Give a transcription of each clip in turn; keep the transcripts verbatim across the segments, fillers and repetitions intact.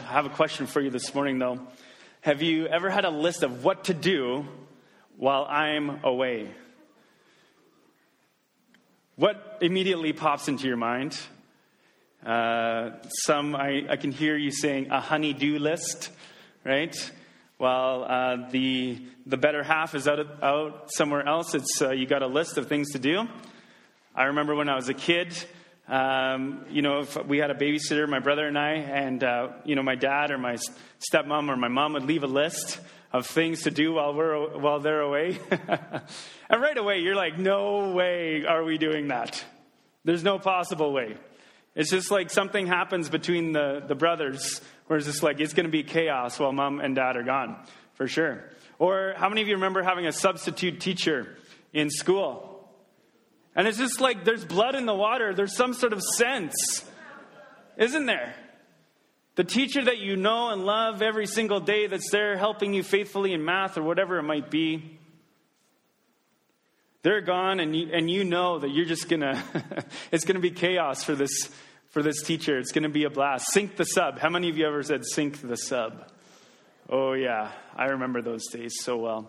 have a question for you this morning, though. Have you ever had a list of what to do while I'm away? What immediately pops into your mind? Uh, some, I, I can hear you saying a honey-do list, right? While uh, the the better half is out, of, out somewhere else, it's uh, you got a list of things to do. I remember when I was a kid, um, you know, if we had a babysitter, my brother and I, and, uh, you know, my dad or my stepmom or my mom would leave a list of things to do while we're while they're away. And right away, you're like, no way are we doing that. There's no possible way. It's just like something happens between the, the brothers where it's just like it's going to be chaos while mom and dad are gone, for sure. Or how many of you remember having a substitute teacher in school? And it's just like there's blood in the water. There's some sort of sense, isn't there? The teacher that you know and love every single day that's there helping you faithfully in math or whatever it might be. They're gone and you, and you know that you're just going to, it's going to be chaos for this for this teacher. It's going to be a blast. Sink the sub. How many of you ever said sink the sub? Oh yeah, I remember those days so well.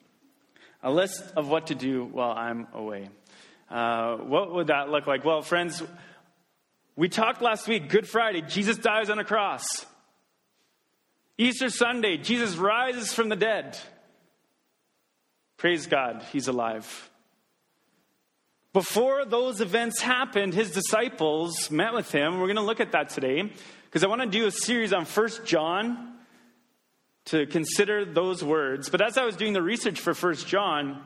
A list of what to do while I'm away. Uh, what would that look like? Well, friends, we talked last week, Good Friday, Jesus dies on a cross. Easter Sunday, Jesus rises from the dead. Praise God, he's alive. Before those events happened, his disciples met with him. We're going to look at that today because I want to do a series on First John to consider those words. But as I was doing the research for First John,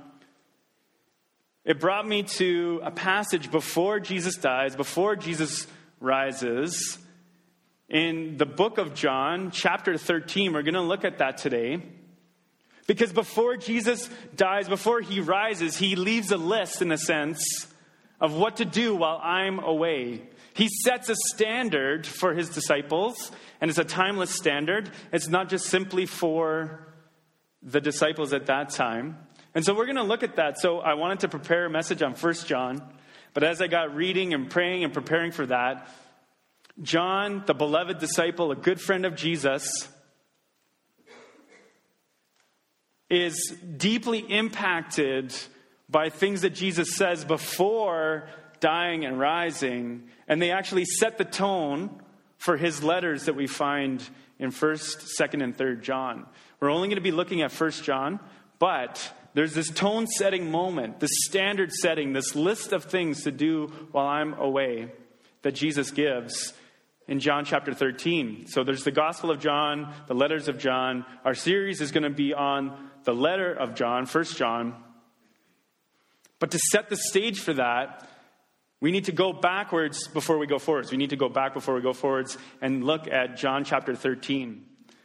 it brought me to a passage before Jesus dies, before Jesus rises. In the book of John, chapter thirteen, we're going to look at that today. Because before Jesus dies, before he rises, he leaves a list, in a sense, of what to do while I'm away. He sets a standard for his disciples, and it's a timeless standard. It's not just simply for the disciples at that time. And so we're going to look at that. So I wanted to prepare a message on First John. But as I got reading and praying and preparing for that, John, the beloved disciple, a good friend of Jesus, is deeply impacted by things that Jesus says before dying and rising. And they actually set the tone for his letters that we find in First, Second, and Third John. We're only going to be looking at First John, but there's this tone-setting moment, this standard setting, this list of things to do while I'm away that Jesus gives in John chapter thirteen. So there's the Gospel of John, the letters of John. Our series is going to be on the letter of John, First John. But to set the stage for that, we need to go backwards before we go forwards. We need to go back before we go forwards and look at John chapter thirteen.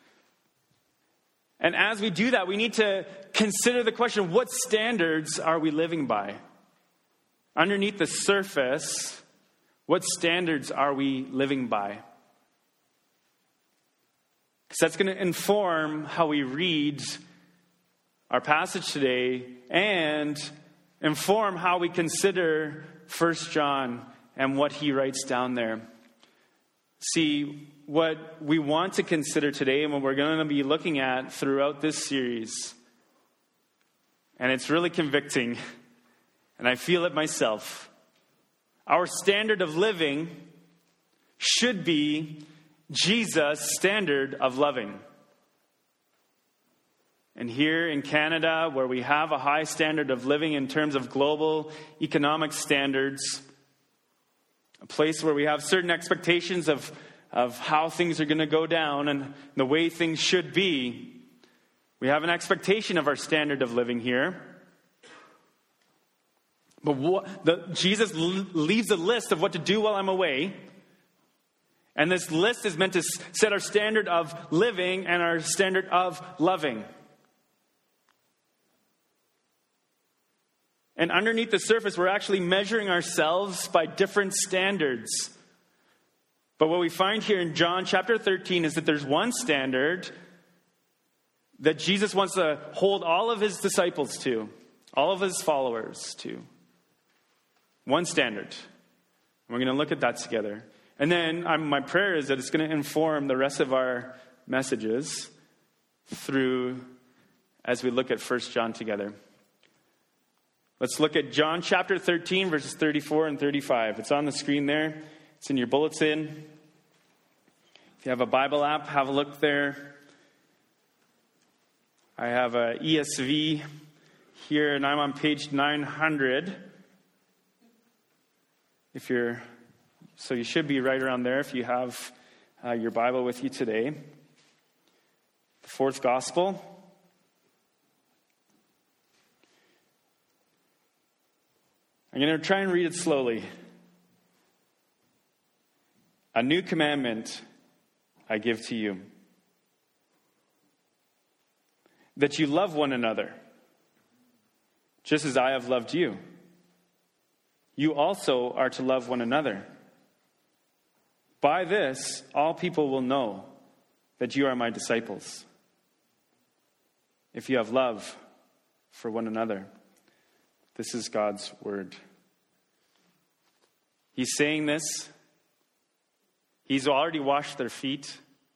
And as we do that, we need to consider the question, what standards are we living by? Underneath the surface, what standards are we living by? Because that's going to inform how we read our passage today and inform how we consider First John and what he writes down there. See, what we want to consider today and what we're going to be looking at throughout this series, and it's really convicting, and I feel it myself. Our standard of living should be Jesus' standard of loving. And here in Canada, where we have a high standard of living in terms of global economic standards, a place where we have certain expectations of of how things are going to go down and the way things should be. We have an expectation of our standard of living here. But what, the, Jesus l- leaves a list of what to do while I'm away. And this list is meant to set our standard of living and our standard of loving. And underneath the surface, we're actually measuring ourselves by different standards. But what we find here in John chapter thirteen is that there's one standard that Jesus wants to hold all of his disciples to, all of his followers to. One standard. And we're going to look at that together. And then I'm, my prayer is that it's going to inform the rest of our messages through as we look at First John together. Let's look at John chapter thirteen, verses thirty-four and thirty-five. It's on the screen there. It's in your bulletin. If you have a Bible app, have a look there. I have a E S V here, and I'm on page nine hundred. If you're, so you should be right around there if you have uh, your Bible with you today. The fourth gospel. I'm going to try and read it slowly. A new commandment I give to you, that you love one another, just as I have loved you. You also are to love one another. By this, all people will know that you are my disciples, if you have love for one another. This is God's word. He's saying this. He's already washed their feet.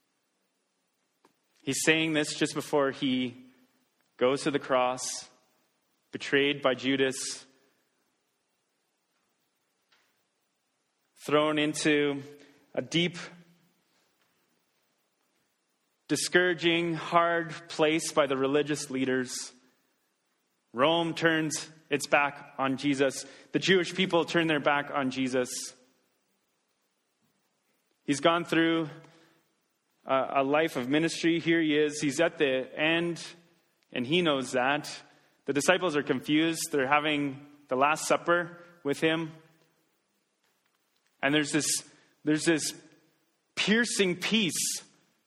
He's saying this just before he goes to the cross, betrayed by Judas, thrown into a deep, discouraging, hard place by the religious leaders. Rome turns its back on Jesus. The Jewish people turn their back on Jesus. He's gone through a, a life of ministry. Here he is. He's at the end, and he knows that. The disciples are confused. They're having the Last Supper with him. And there's this, there's this piercing peace.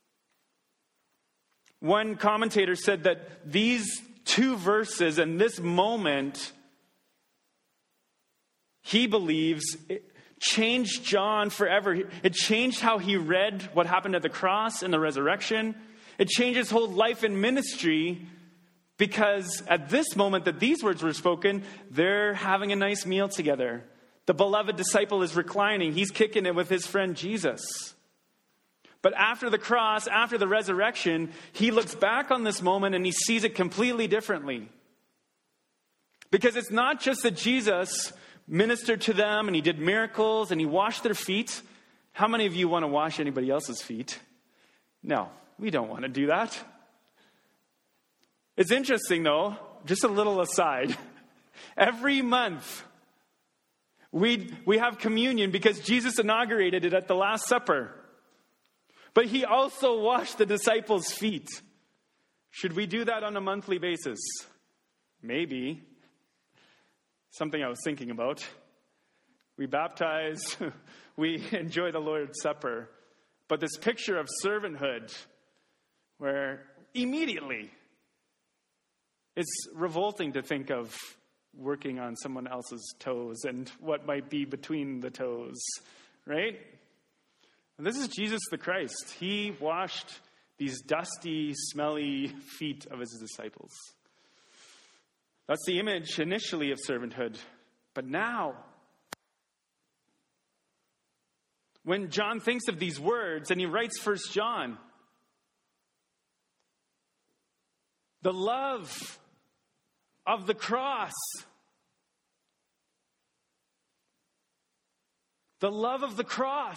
One commentator said that these two verses and this moment, he believes, it changed John forever. It changed how he read what happened at the cross and the resurrection. It changed his whole life and ministry, because at this moment that these words were spoken, they're having a nice meal together. The beloved disciple is reclining. He's kicking it with his friend Jesus. But after the cross, after the resurrection, he looks back on this moment and he sees it completely differently. Because it's not just that Jesus ministered to them and he did miracles and he washed their feet. How many of you want to wash anybody else's feet? No, we don't want to do that. It's interesting though, just a little aside. Every month we, we have communion because Jesus inaugurated it at the Last Supper. But he also washed the disciples' feet. Should we do that on a monthly basis? Maybe. Something I was thinking about. We baptize, we enjoy the Lord's Supper. But this picture of servanthood, where immediately it's revolting to think of working on someone else's toes and what might be between the toes, right? And this is Jesus the Christ. He washed these dusty, smelly feet of his disciples. That's the image initially of servanthood. But now, when John thinks of these words and he writes First John, the love of the cross, the love of the cross.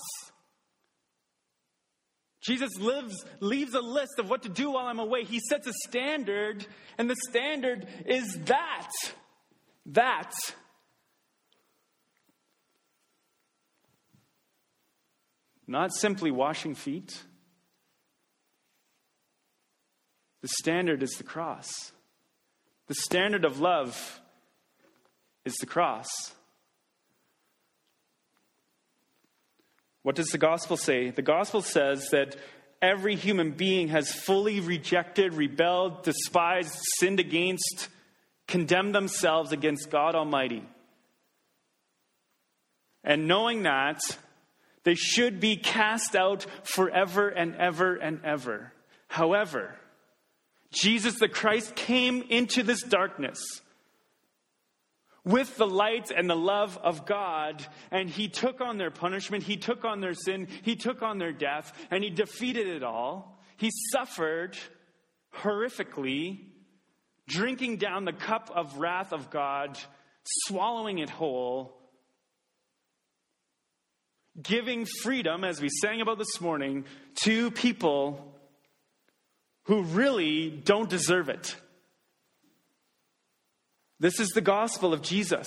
Jesus lives, leaves a list of what to do while I'm away. He sets a standard, and the standard is that. That. Not simply washing feet. The standard is the cross. The standard of love is the cross. What does the gospel say? The gospel says that every human being has fully rejected, rebelled, despised, sinned against, condemned themselves against God Almighty. And knowing that, they should be cast out forever and ever and ever. However, Jesus the Christ came into this darkness, with the light and the love of God, and he took on their punishment, he took on their sin, he took on their death, and he defeated it all. He suffered horrifically, drinking down the cup of wrath of God, swallowing it whole, giving freedom, as we sang about this morning, to people who really don't deserve it. This is the gospel of Jesus.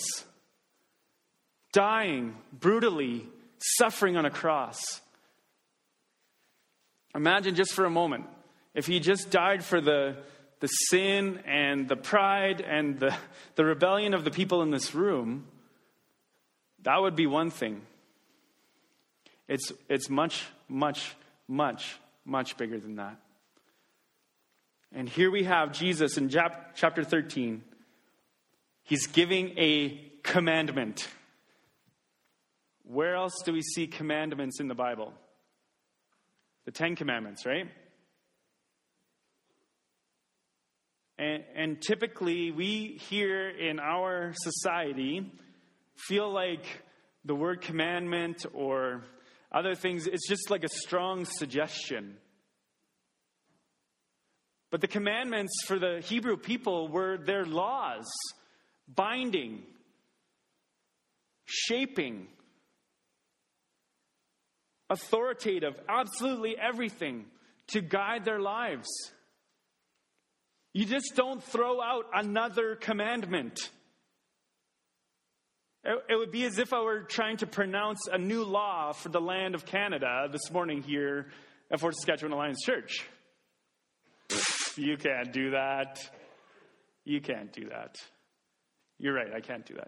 Dying brutally, suffering on a cross. Imagine just for a moment, if he just died for the, the sin and the pride and the, the rebellion of the people in this room, that would be one thing. It's, it's much, much, much, much bigger than that. And here we have Jesus in chapter thirteen. He's giving a commandment. Where else do we see commandments in the Bible? The Ten Commandments, right? And, and typically we here in our society feel like the word commandment or other things, it's just like a strong suggestion. But the commandments for the Hebrew people were their laws. Binding, shaping, authoritative, absolutely everything to guide their lives. You just don't throw out another commandment. It would be as if I were trying to pronounce a new law for the land of Canada this morning here at Fort Saskatchewan Alliance Church. Pfft, you can't do that. You can't do that. You're right, I can't do that.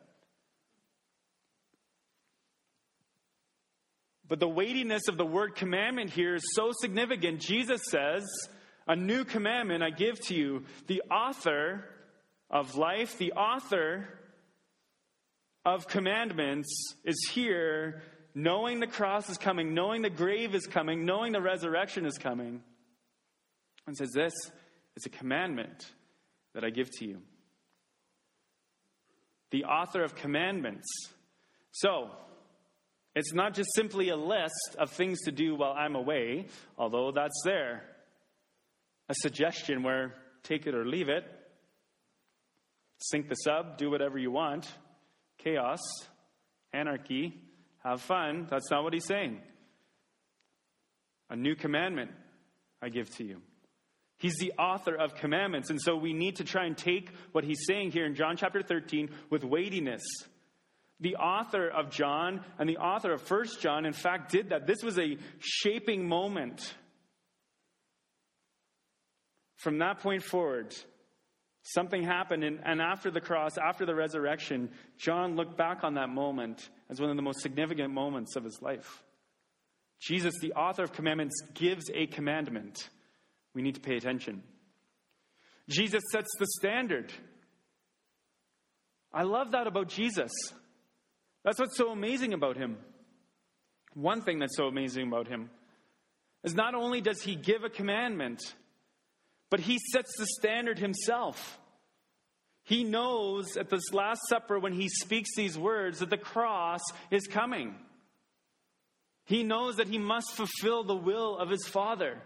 But the weightiness of the word commandment here is so significant. Jesus says, a new commandment I give to you. The author of life, the author of commandments is here, knowing the cross is coming, knowing the grave is coming, knowing the resurrection is coming. And says this is a commandment that I give to you. The author of commandments. So, it's not just simply a list of things to do while I'm away, although that's there. A suggestion where take it or leave it. Sink the sub, do whatever you want. Chaos, anarchy, have fun. That's not what he's saying. A new commandment I give to you. He's the author of commandments. And so we need to try and take what he's saying here in John chapter thirteen with weightiness. The author of John and the author of First John, in fact, did that. This was a shaping moment. From that point forward, something happened. And, and after the cross, after the resurrection, John looked back on that moment as one of the most significant moments of his life. Jesus, the author of commandments, gives a commandment. We need to pay attention. Jesus sets the standard. I love that about Jesus. That's what's so amazing about him. One thing that's so amazing about him is not only does he give a commandment, but he sets the standard himself. He knows at this Last Supper when he speaks these words that the cross is coming. He knows that he must fulfill the will of his Father.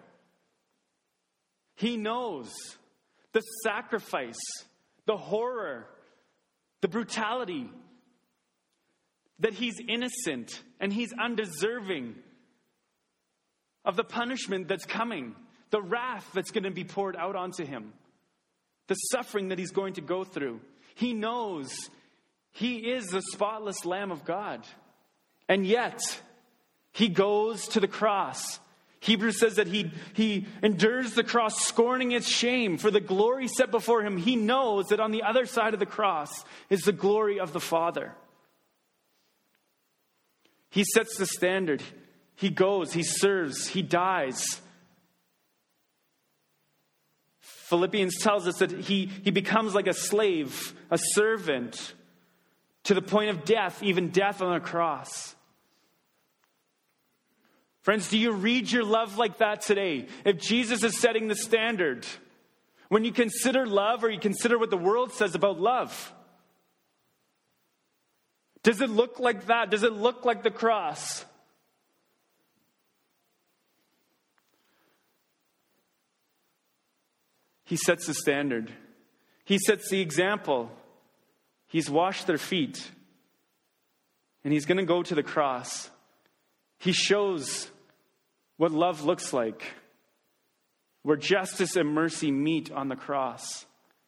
He knows the sacrifice, the horror, the brutality, that he's innocent and he's undeserving of the punishment that's coming, the wrath that's going to be poured out onto him, the suffering that he's going to go through. He knows he is the spotless Lamb of God. And yet, he goes to the cross. Hebrews says that he, he endures the cross, scorning its shame. For the glory set before him, he knows that on the other side of the cross is the glory of the Father. He sets the standard. He goes, he serves, he dies. Philippians tells us that he, he becomes like a slave, a servant, to the point of death, even death on a cross. Friends, do you read your love like that today? If Jesus is setting the standard, when you consider love or you consider what the world says about love, Does it look like that? Does it look like the cross? He sets the standard. He sets the example. He's washed their feet. And he's going to go to the cross. He shows what love looks like, where justice and mercy meet on the cross.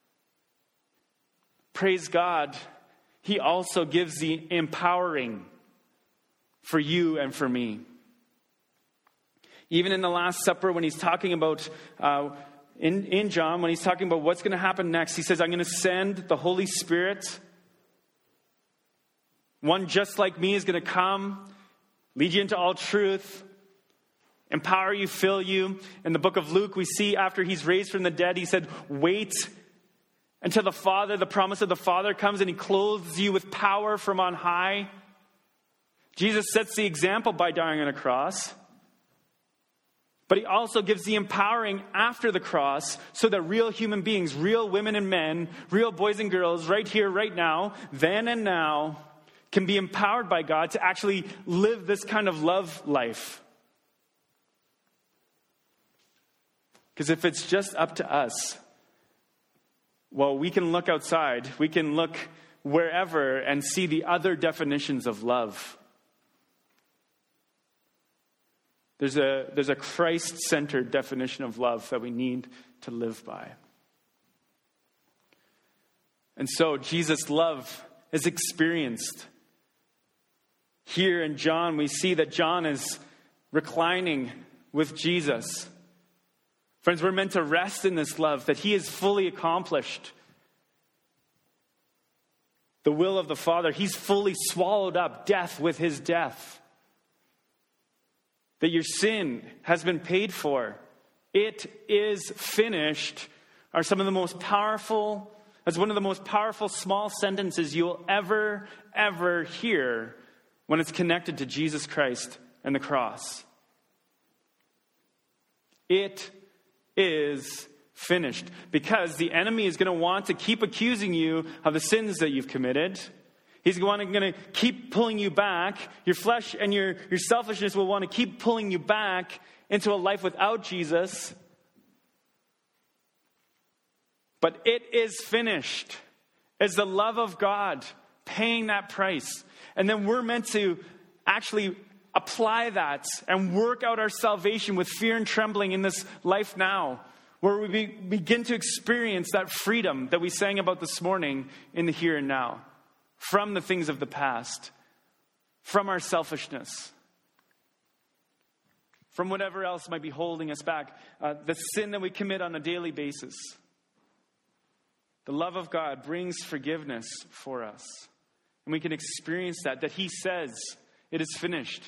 Praise God, he also gives the empowering for you and for me. Even in the Last Supper, when he's talking about, uh, in, in John, when he's talking about what's going to happen next, he says, I'm going to send the Holy Spirit. One just like me is going to come, lead you into all truth, empower you, fill you. In the book of Luke, we see after he's raised from the dead, he said, wait until the Father, the promise of the Father comes and he clothes you with power from on high. Jesus sets the example by dying on a cross. But he also gives the empowering after the cross so that real human beings, real women and men, real boys and girls, right here, right now, then and now, can be empowered by God to actually live this kind of love life. Because if it's just up to us, well, we can look outside, we can look wherever and see the other definitions of love. There's a, there's a Christ-centered definition of love that we need to live by. And so Jesus' love is experienced. Here in John, we see that John is reclining with Jesus. Friends, we're meant to rest in this love, that he has fully accomplished the will of the Father. He's fully swallowed up death with his death. That your sin has been paid for. It is finished are some of the most powerful, that's one of the most powerful small sentences you'll ever, ever hear when it's connected to Jesus Christ and the cross. It is finished. Because the enemy is going to want to keep accusing you of the sins that you've committed. He's going to keep pulling you back. Your flesh and your, your selfishness will want to keep pulling you back into a life without Jesus. But it is finished. It's the love of God paying that price. And then we're meant to actually apply that and work out our salvation with fear and trembling in this life now, where we be, begin to experience that freedom that we sang about this morning in the here and now, from the things of the past, from our selfishness, from whatever else might be holding us back, uh, the sin that we commit on a daily basis. The love of God brings forgiveness for us. And we can experience that, that he says, it is finished.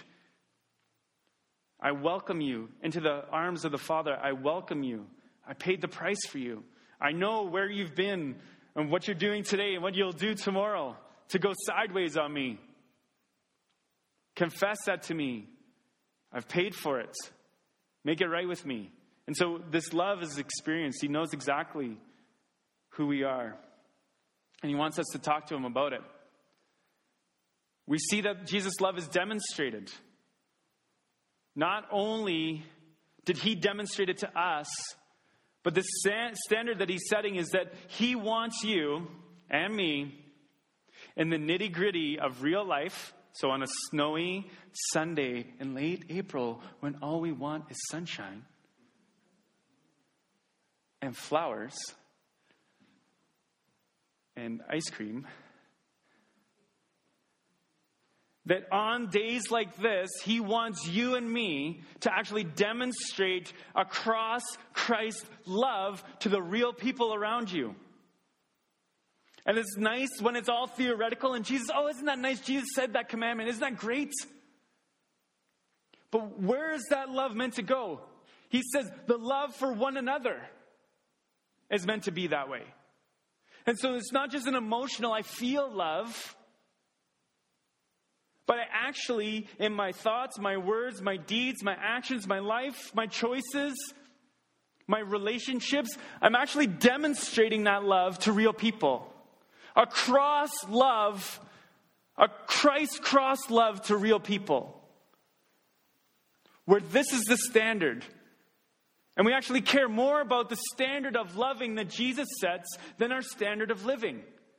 I welcome you into the arms of the Father. I welcome you. I paid the price for you. I know where you've been and what you're doing today and what you'll do tomorrow to go sideways on me. Confess that to me. I've paid for it. Make it right with me. And so this love is experienced. He knows exactly who we are. And he wants us to talk to him about it. We see that Jesus' love is demonstrated. Not only did he demonstrate it to us, but the standard that he's setting is that he wants you and me in the nitty-gritty of real life. So on a snowy Sunday in late April, when all we want is sunshine and flowers and ice cream, that on days like this, he wants you and me to actually demonstrate across Christ's love to the real people around you. And it's nice when it's all theoretical and Jesus, oh, isn't that nice? Jesus said that commandment. Isn't that great? But where is that love meant to go? He says the love for one another is meant to be that way. And so it's not just an emotional, I feel love, but I actually, in my thoughts, my words, my deeds, my actions, my life, my choices, my relationships, I'm actually demonstrating that love to real people. Across love A Christ cross love to real people. Where this is the standard. And we actually care more about the standard of loving that Jesus sets than our standard of living.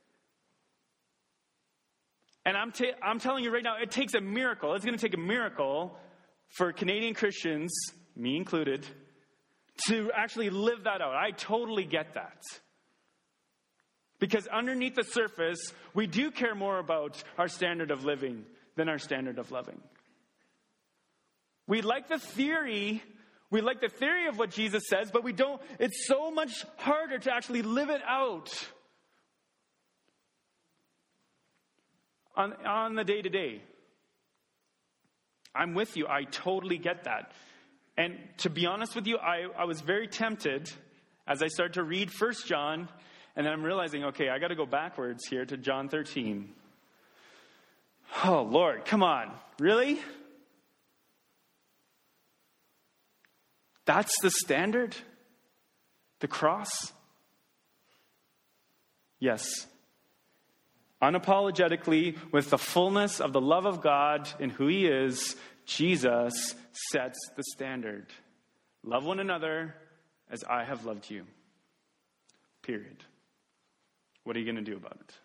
And I'm, ta- I'm telling you right now, it takes a miracle. It's going to take a miracle for Canadian Christians, me included, to actually live that out. I totally get that. Because underneath the surface, we do care more about our standard of living than our standard of loving. We like the theory, we like the theory of what Jesus says, but we don't, it's so much harder to actually live it out on, on the day-to-day. I'm with you. I totally get that. And to be honest with you, I, I was very tempted as I started to read First John, and then I'm realizing, okay, I got to go backwards here to John thirteen. Oh, Lord, come on. Really? That's the standard? The cross? Yes. Unapologetically, with the fullness of the love of God in who He is, Jesus sets the standard. Love one another as I have loved you. Period. What are you going to do about it?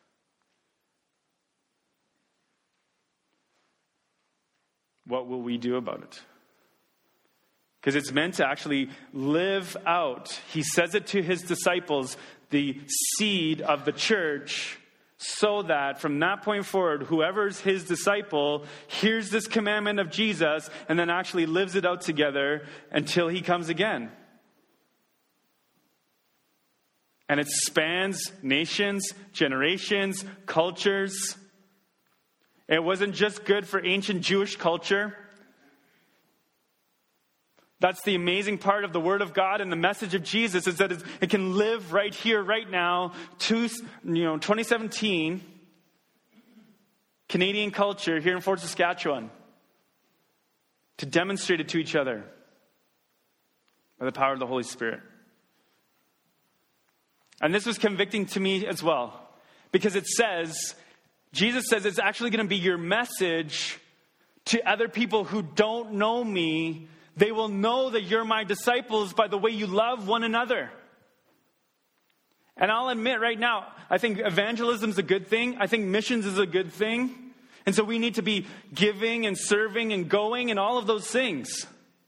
What will we do about it? Because it's meant to actually live out. He says it to His disciples, the seed of the church, so that from that point forward, whoever's His disciple hears this commandment of Jesus and then actually lives it out together until He comes again. And it spans nations, generations, cultures. It wasn't just good for ancient Jewish culture. That's the amazing part of the Word of God and the message of Jesus, is that it can live right here, right now, to, you know, twenty seventeen, Canadian culture here in Fort Saskatchewan, to demonstrate it to each other by the power of the Holy Spirit. And this was convicting to me as well, because it says, Jesus says it's actually going to be your message to other people who don't know me. They will know that you're my disciples by the way you love one another. And I'll admit right now, I think evangelism is a good thing. I think missions is a good thing. And so we need to be giving and serving and going and all of those things.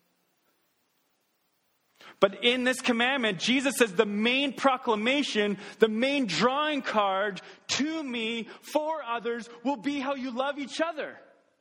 But in this commandment, Jesus says the main proclamation, the main drawing card to me for others will be how you love each other.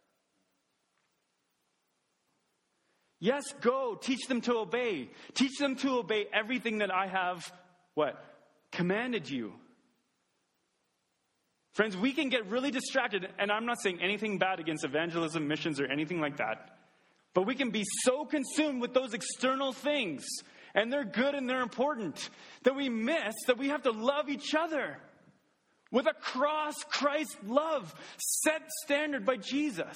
Yes, go. Teach them to obey. Teach them to obey everything that I have, what? Commanded you. Friends, we can get really distracted, and I'm not saying anything bad against evangelism, missions, or anything like that. But we can be so consumed with those external things, and they're good and they're important, that we miss that we have to love each other with a cross Christ love set standard by Jesus.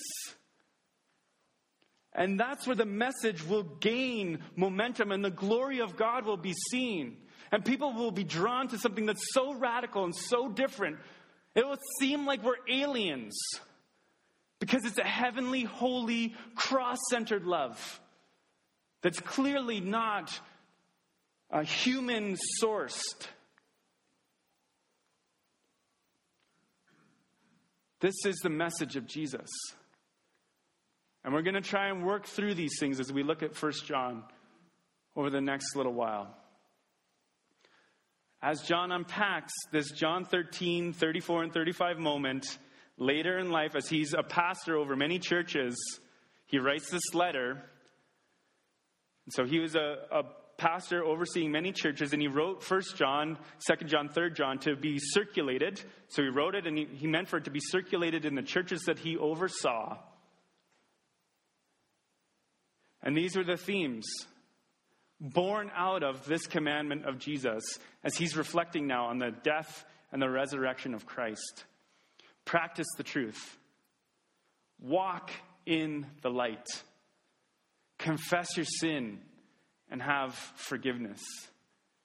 And that's where the message will gain momentum and the glory of God will be seen. And people will be drawn to something that's so radical and so different. It will seem like we're aliens because it's a heavenly, holy, cross-centered love that's clearly not a human-sourced. This is the message of Jesus. And we're going to try and work through these things as we look at First John over the next little while. As John unpacks this John thirteen, thirty-four, and thirty-five moment later in life, as he's a pastor over many churches, he writes this letter. And so he was a, a pastor overseeing many churches, and he wrote First John, Second John, Third John to be circulated. So he wrote it, and he, he meant for it to be circulated in the churches that he oversaw. And these were the themes born out of this commandment of Jesus as he's reflecting now on the death and the resurrection of Christ. Practice the truth. Walk in the light. Confess your sin and have forgiveness.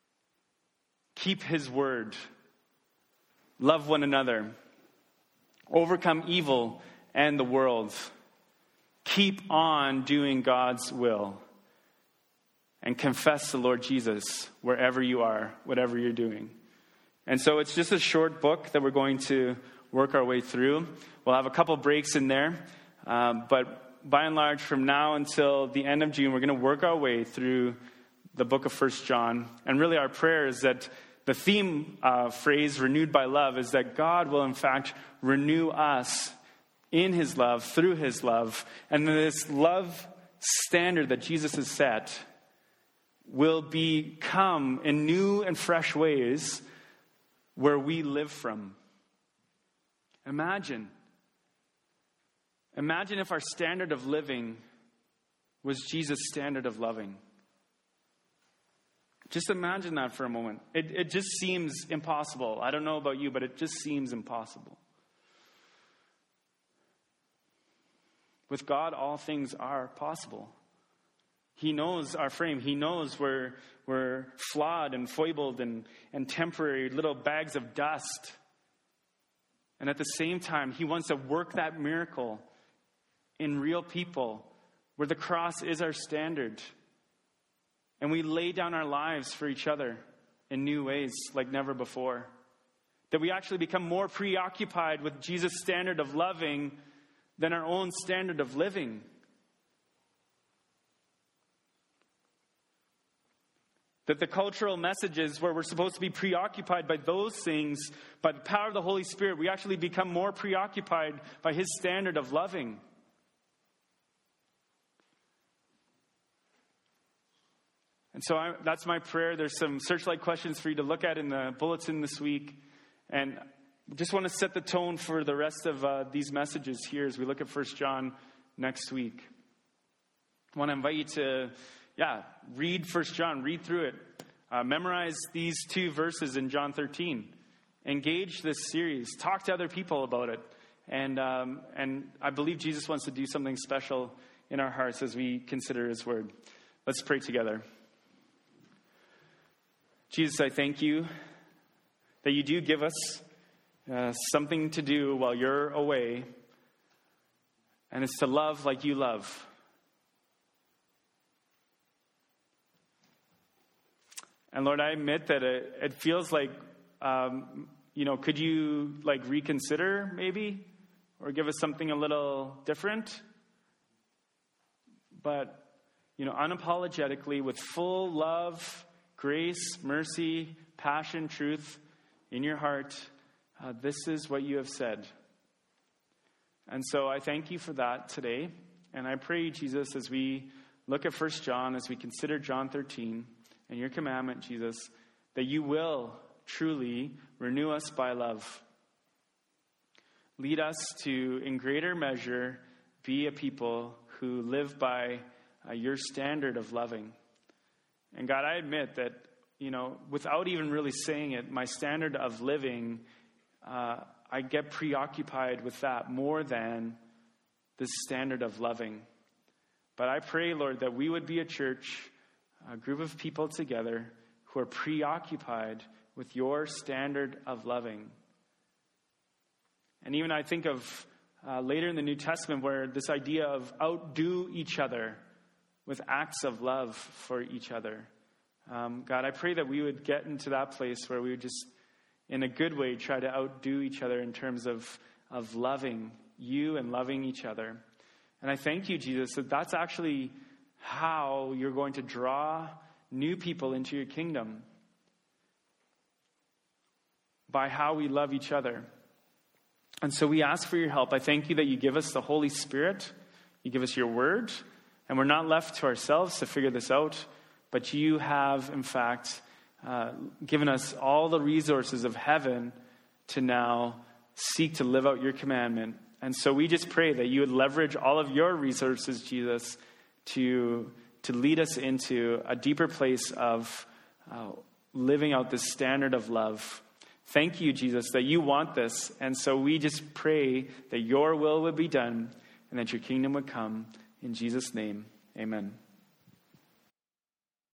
Keep his word. Love one another. overcome evil and the world. Keep on doing God's will. And confess the Lord Jesus wherever you are, whatever you're doing. And so it's just a short book that we're going to work our way through. We'll have a couple breaks in there. Um, but by and large, from now until the end of June, we're going to work our way through the book of First John. And really our prayer is that the theme uh, phrase, renewed by love, is that God will in fact renew us in his love, through his love. And this love standard that Jesus has set will become in new and fresh ways where we live from. Imagine. Imagine if our standard of living was Jesus' standard of loving. Just imagine that for a moment. It, it just seems impossible. I don't know about you, but it just seems impossible. With God, all things are possible. He knows our frame. He knows we're, we're flawed and foibled and, and temporary little bags of dust. And at the same time, he wants to work that miracle in real people where the cross is our standard. And we lay down our lives for each other in new ways like never before. That we actually become more preoccupied with Jesus' standard of loving than our own standard of living. That the cultural messages where we're supposed to be preoccupied by those things, by the power of the Holy Spirit, we actually become more preoccupied by his standard of loving. And so I, that's my prayer. There's some Searchlight questions for you to look at in the bulletin this week. And I just want to set the tone for the rest of uh, these messages here as we look at First John next week. I want to invite you to, yeah, read First John, read through it. Uh, memorize these two verses in John thirteen. Engage this series. Talk to other people about it. And, um, and I believe Jesus wants to do something special in our hearts as we consider his word. Let's pray together. Jesus, I thank you that you do give us uh, something to do while you're away, and it's to love like you love. And Lord, I admit that it, it feels like, um, you know, could you like reconsider maybe, or give us something a little different? But, you know, unapologetically, with full love, grace, mercy, passion, truth in your heart, uh, this is what you have said. And so I thank you for that today. And I pray, Jesus, as we look at First John, as we consider John thirteen and your commandment, Jesus, that you will truly renew us by love. Lead us to, in greater measure, be a people who live by uh, your standard of loving. And God, I admit that, you know, without even really saying it, my standard of living, uh, I get preoccupied with that more than the standard of loving. But I pray, Lord, that we would be a church, a group of people together who are preoccupied with your standard of loving. And even I think of uh, later in the New Testament where this idea of outdo each other with acts of love for each other. Um, God, I pray that we would get into that place where we would just, in a good way, try to outdo each other in terms of, of loving you and loving each other. And I thank you, Jesus, that that's actually how you're going to draw new people into your kingdom. By how we love each other. And so we ask for your help. I thank you that you give us the Holy Spirit. You give us your word. And we're not left to ourselves to figure this out, but you have, in fact, uh, given us all the resources of heaven to now seek to live out your commandment. And so we just pray that you would leverage all of your resources, Jesus, to, to lead us into a deeper place of uh, living out this standard of love. Thank you, Jesus, that you want this. And so we just pray that your will would be done and that your kingdom would come. In Jesus' name, amen.